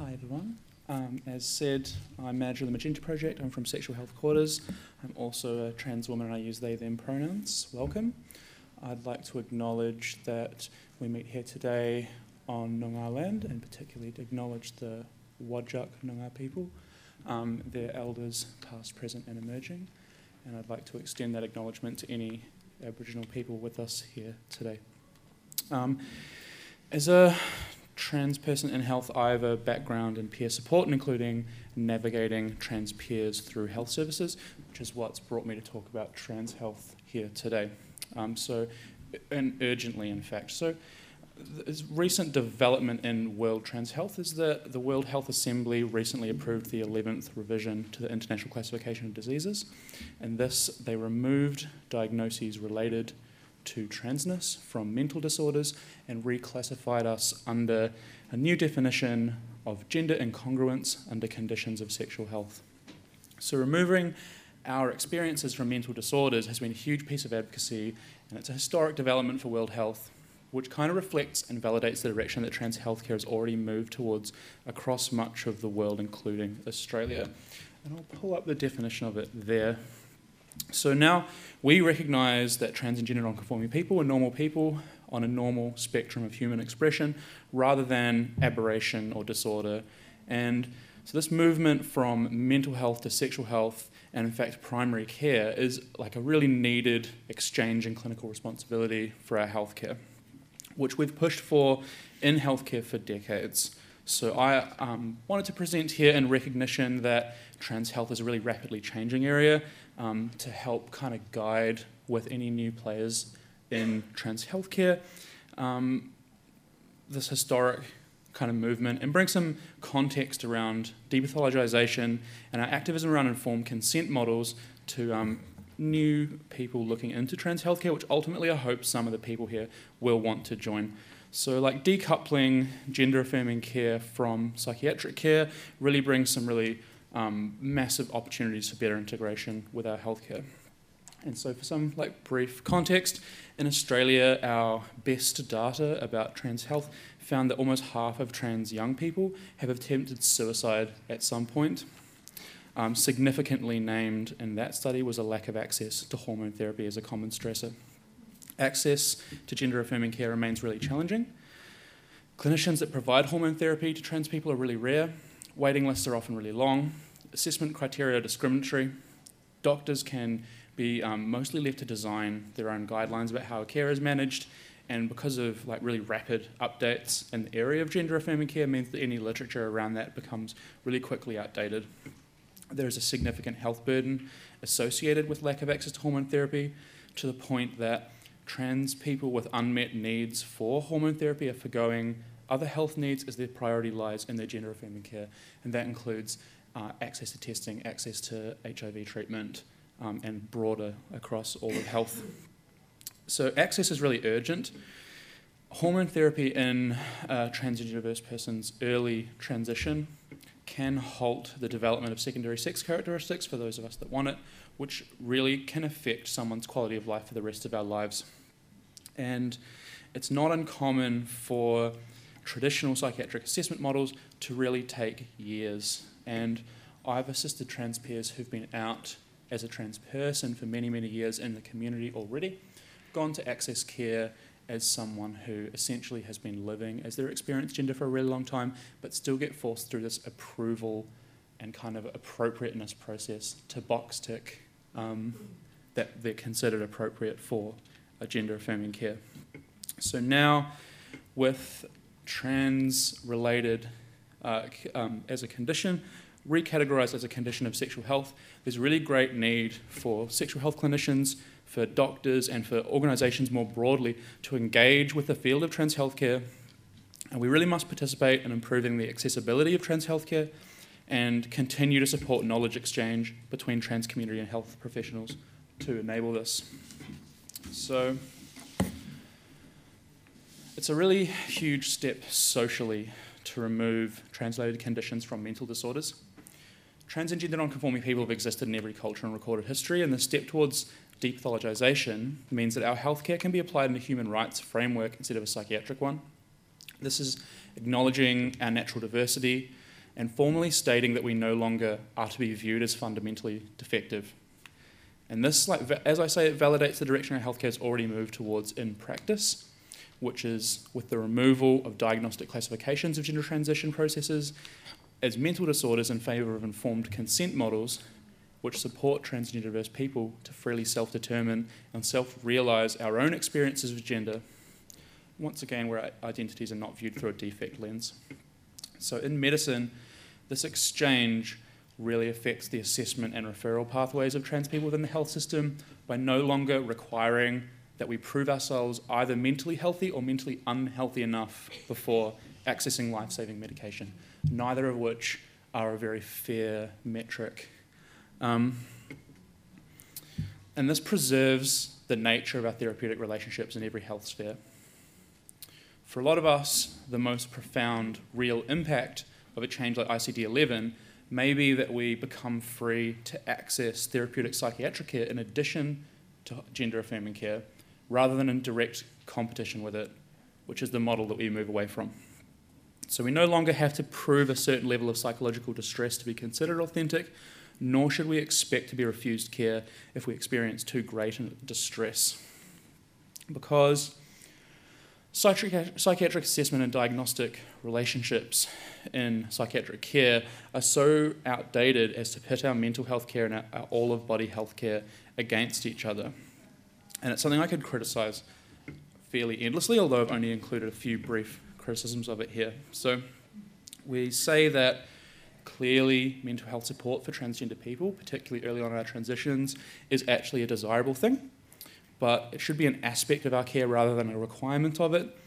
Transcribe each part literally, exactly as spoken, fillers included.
Hi everyone. Um, as said, I'm manager of the Magenta Project. I'm from Sexual Health Quarters. I'm also a trans woman and I use they, them pronouns. Welcome. I'd like to acknowledge that we meet here today on Noongar land, and particularly to acknowledge the Whadjuk Noongar people, um, their elders past, present and emerging. And I'd like to extend that acknowledgement to any Aboriginal people with us here today. Um, as a trans person in health, I have a background in peer support, including navigating trans peers through health services, which is what's brought me to talk about trans health here today. Um, so, and urgently, in fact. So, the recent development in world trans health is that the World Health Assembly recently approved the eleventh revision to the International Classification of Diseases. And this, they removed diagnoses related to transness from mental disorders and reclassified us under a new definition of gender incongruence under conditions of sexual health. So removing our experiences from mental disorders has been a huge piece of advocacy, and it's a historic development for World Health, which kind of reflects and validates the direction that trans healthcare has already moved towards across much of the world, including Australia. And I'll pull up the definition of it there. So now we recognise that trans and gender non-conforming people are normal people on a normal spectrum of human expression rather than aberration or disorder. And so this movement from mental health to sexual health and in fact primary care is like a really needed exchange in clinical responsibility for our healthcare, which we've pushed for in healthcare for decades. So I um, wanted to present here in recognition that trans health is a really rapidly changing area um, to help kind of guide with any new players in trans healthcare, um, this historic kind of movement, and bring some context around depathologization and our activism around informed consent models to um, new people looking into trans healthcare, which ultimately I hope some of the people here will want to join. So like decoupling gender affirming care from psychiatric care really brings some really um, massive opportunities for better integration with our healthcare. And so for some like brief context, in Australia our best data about trans health found that almost half of trans young people have attempted suicide at some point. Um, significantly named in that study was a lack of access to hormone therapy as a common stressor. Access to gender-affirming care remains really challenging. Clinicians that provide hormone therapy to trans people are really rare. Waiting lists are often really long. Assessment criteria are discriminatory. Doctors can be um, mostly left to design their own guidelines about how care is managed, and because of like really rapid updates in the area of gender-affirming care means that any literature around that becomes really quickly outdated. There is a significant health burden associated with lack of access to hormone therapy, to the point that trans people with unmet needs for hormone therapy are forgoing other health needs as their priority lies in their gender-affirming care. And that includes uh, access to testing, access to H I V treatment, um, and broader across all of health. So access is really urgent. Hormone therapy in a transgender diverse person's early transition can halt the development of secondary sex characteristics for those of us that want it, which really can affect someone's quality of life for the rest of our lives. And it's not uncommon for traditional psychiatric assessment models to really take years. And I've assisted trans peers who've been out as a trans person for many, many years in the community already, gone to access care as someone who essentially has been living as their experienced gender for a really long time, but still get forced through this approval and kind of appropriateness process to box tick um, that they're considered appropriate for a gender-affirming care. So now, with trans-related uh, um, as a condition, recategorised as a condition of sexual health, there's a really great need for sexual health clinicians, for doctors and for organisations more broadly to engage with the field of trans healthcare. And we really must participate in improving the accessibility of trans healthcare and continue to support knowledge exchange between trans community and health professionals to enable this. So it's a really huge step socially to remove translated conditions from mental disorders. Trans and gender non-conforming people have existed in every culture and recorded history, and the step towards depathologization means that our healthcare can be applied in a human rights framework instead of a psychiatric one. This is acknowledging our natural diversity and formally stating that we no longer are to be viewed as fundamentally defective. And this, like, as I say, it validates the direction our healthcare has already moved towards in practice, which is with the removal of diagnostic classifications of gender transition processes as mental disorders in favour of informed consent models, which support transgender diverse people to freely self-determine and self-realise our own experiences of gender, once again where identities are not viewed through a defect lens. So in medicine, this exchange really affects the assessment and referral pathways of trans people within the health system by no longer requiring that we prove ourselves either mentally healthy or mentally unhealthy enough before accessing life-saving medication, neither of which are a very fair metric. Um, and this preserves the nature of our therapeutic relationships in every health sphere. For a lot of us, the most profound real impact of a change like I C D eleven may be that we become free to access therapeutic psychiatric care in addition to gender-affirming care, rather than in direct competition with it, which is the model that we move away from. So we no longer have to prove a certain level of psychological distress to be considered authentic, nor should we expect to be refused care if we experience too great a distress. Because psychiatric, psychiatric assessment and diagnostic relationships in psychiatric care are so outdated as to pit our mental health care and our, our all-of-body health care against each other. And it's something I could criticise fairly endlessly, although I've only included a few brief criticisms of it here. So we say that clearly mental health support for transgender people, particularly early on in our transitions, is actually a desirable thing, but it should be an aspect of our care rather than a requirement of it.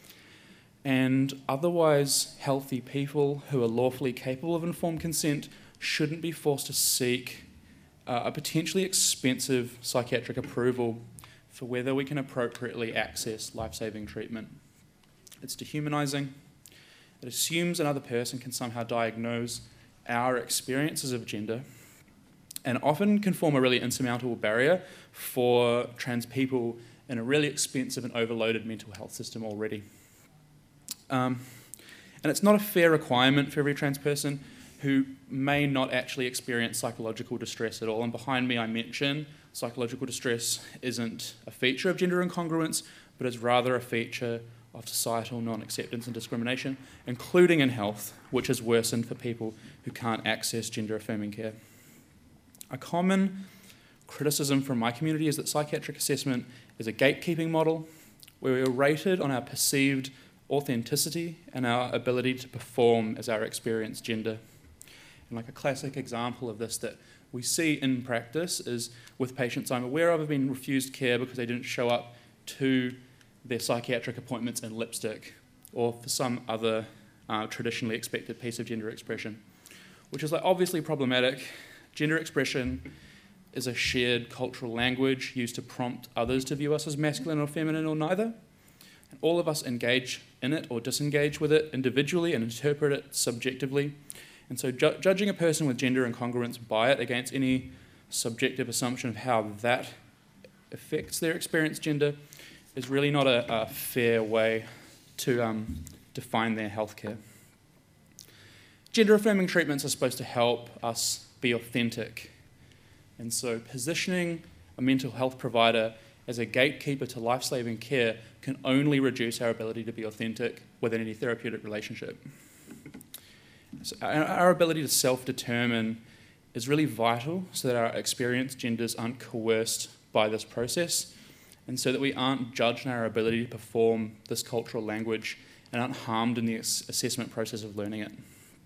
And otherwise healthy people who are lawfully capable of informed consent shouldn't be forced to seek uh, a potentially expensive psychiatric approval for whether we can appropriately access life-saving treatment. It's dehumanising. It assumes another person can somehow diagnose our experiences of gender, and often can form a really insurmountable barrier for trans people in a really expensive and overloaded mental health system already. Um, and it's not a fair requirement for every trans person who may not actually experience psychological distress at all. And behind me I mention psychological distress isn't a feature of gender incongruence, but is rather a feature of societal non-acceptance and discrimination, including in health, which has worsened for people who can't access gender-affirming care. A common criticism from my community is that psychiatric assessment is a gatekeeping model where we are rated on our perceived authenticity and our ability to perform as our experienced gender. And like a classic example of this that we see in practice is with patients I'm aware of have been refused care because they didn't show up to their psychiatric appointments in lipstick or for some other uh, traditionally expected piece of gender expression, which is like obviously problematic. Gender expression is a shared cultural language used to prompt others to view us as masculine or feminine or neither. And all of us engage in it or disengage with it individually and interpret it subjectively. And so ju- judging a person with gender incongruence by it against any subjective assumption of how that affects their experienced gender is really not a, a fair way to um, define their healthcare. Gender-affirming treatments are supposed to help us be authentic. And so positioning a mental health provider as a gatekeeper to life-saving care can only reduce our ability to be authentic within any therapeutic relationship. So our, our ability to self-determine is really vital so that our experienced genders aren't coerced by this process, and so that we aren't judged in our ability to perform this cultural language and aren't harmed in the ass- assessment process of learning it.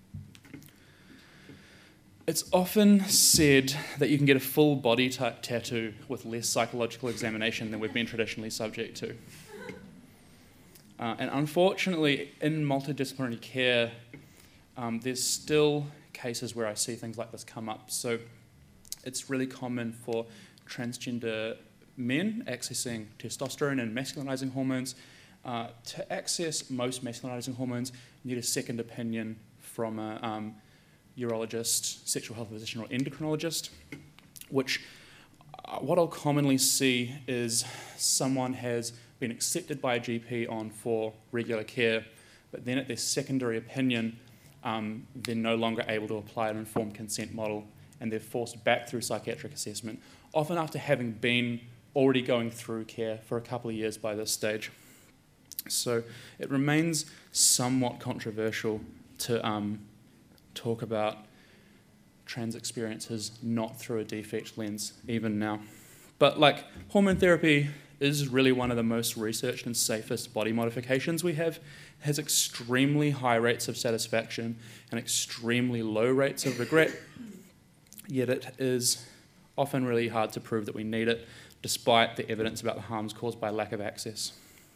It's often said that you can get a full body t- tattoo with less psychological examination than we've been traditionally subject to. Uh, and unfortunately, in multidisciplinary care, um, there's still cases where I see things like this come up. So it's really common for transgender men accessing testosterone and masculinizing hormones. Uh, to access most masculinizing hormones, you need a second opinion from a um, urologist, sexual health physician, or endocrinologist, which uh, what I'll commonly see is someone has been accepted by a G P on for regular care, but then at their secondary opinion um, they're no longer able to apply an informed consent model, and they're forced back through psychiatric assessment, often after having been already going through care for a couple of years by this stage. So it remains somewhat controversial to um, talk about trans experiences not through a defect lens, even now. But like, hormone therapy is really one of the most researched and safest body modifications we have. It has extremely high rates of satisfaction and extremely low rates of regret, yet it is often really hard to prove that we need it, despite the evidence about the harms caused by lack of access.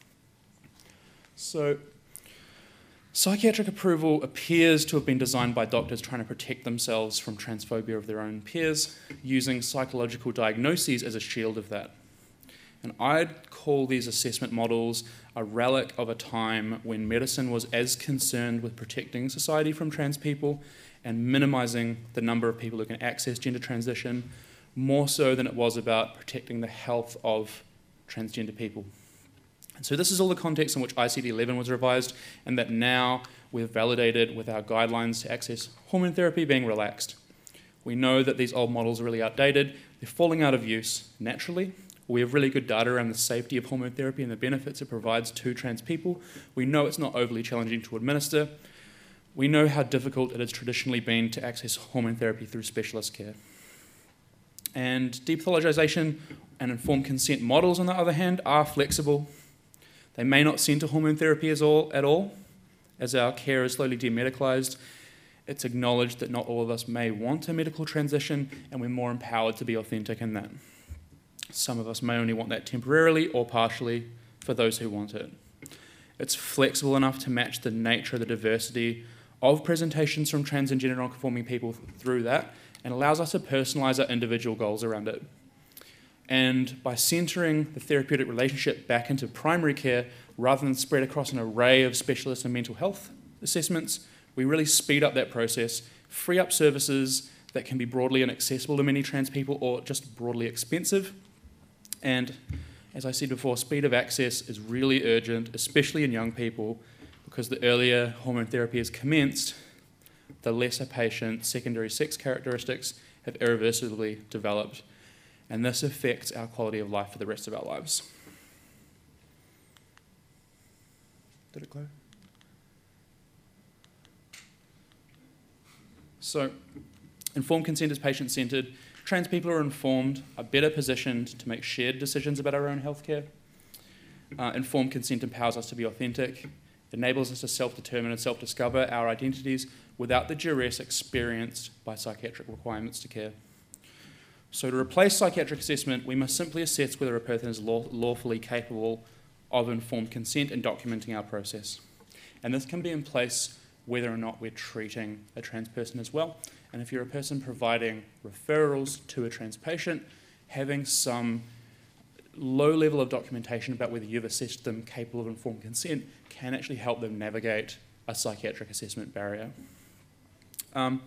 So, psychiatric approval appears to have been designed by doctors trying to protect themselves from transphobia of their own peers, using psychological diagnoses as a shield of that. And I'd call these assessment models a relic of a time when medicine was as concerned with protecting society from trans people and minimising the number of people who can access gender transition, more so than it was about protecting the health of transgender people. And so this is all the context in which I C D eleven was revised, and that now we've validated with our guidelines to access hormone therapy being relaxed. We know that these old models are really outdated, they're falling out of use naturally. We have really good data around the safety of hormone therapy and the benefits it provides to trans people. We know it's not overly challenging to administer. We know how difficult it has traditionally been to access hormone therapy through specialist care. And depathologization and informed consent models, on the other hand, are flexible. They may not center hormone therapy as all, at all, as our care is slowly demedicalized. It's acknowledged that not all of us may want a medical transition, and we're more empowered to be authentic in that. Some of us may only want that temporarily or partially for those who want it. It's flexible enough to match the nature of the diversity of presentations from trans and gender non-conforming people through that, and allows us to personalise our individual goals around it. And by centering the therapeutic relationship back into primary care rather than spread across an array of specialist and mental health assessments, we really speed up that process, free up services that can be broadly inaccessible to many trans people or just broadly expensive. And as I said before, speed of access is really urgent, especially in young people, because the earlier hormone therapy is commenced, the less a patient's secondary sex characteristics have irreversibly developed. And this affects our quality of life for the rest of our lives. Did it glow? So, informed consent is patient-centred. Trans people are informed, are better positioned to make shared decisions about our own healthcare. Uh, informed consent empowers us to be authentic. It enables us to self-determine and self-discover our identities without the duress experienced by psychiatric requirements to care. So to replace psychiatric assessment, we must simply assess whether a person is law- lawfully capable of informed consent and documenting our process. And this can be in place whether or not we're treating a trans person as well. And if you're a person providing referrals to a trans patient, having some low level of documentation about whether you've assessed them capable of informed consent can actually help them navigate a psychiatric assessment barrier. Um,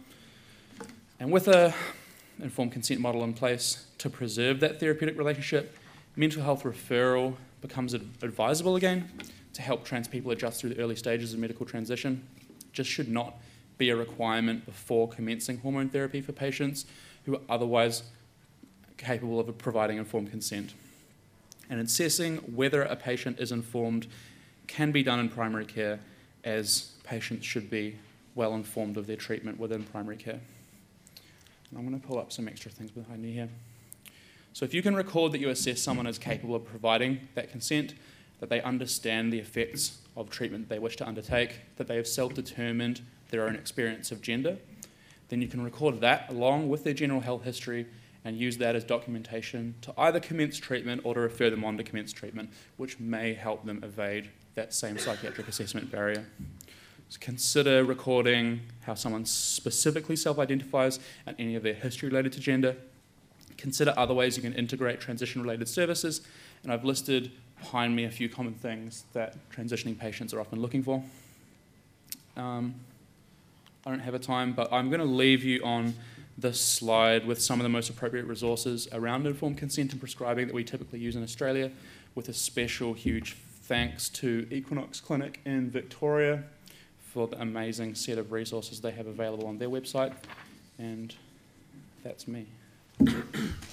and with a informed consent model in place to preserve that therapeutic relationship, mental health referral becomes advisable again to help trans people adjust through the early stages of medical transition. Just should not be a requirement before commencing hormone therapy for patients who are otherwise capable of providing informed consent. And assessing whether a patient is informed can be done in primary care, as patients should be well informed of their treatment within primary care. And I'm going to pull up some extra things behind me here. So if you can record that you assess someone as capable of providing that consent, that they understand the effects of treatment they wish to undertake, that they have self-determined their own experience of gender, then you can record that along with their general health history and use that as documentation to either commence treatment or to refer them on to commence treatment, which may help them evade that same psychiatric assessment barrier. So consider recording how someone specifically self-identifies and any of their history related to gender. Consider other ways you can integrate transition-related services, and I've listed behind me a few common things that transitioning patients are often looking for. Um, I don't have a time, but I'm going to leave you on this slide with some of the most appropriate resources around informed consent and prescribing that we typically use in Australia, with a special huge thanks to Equinox Clinic in Victoria for the amazing set of resources they have available on their website. And that's me.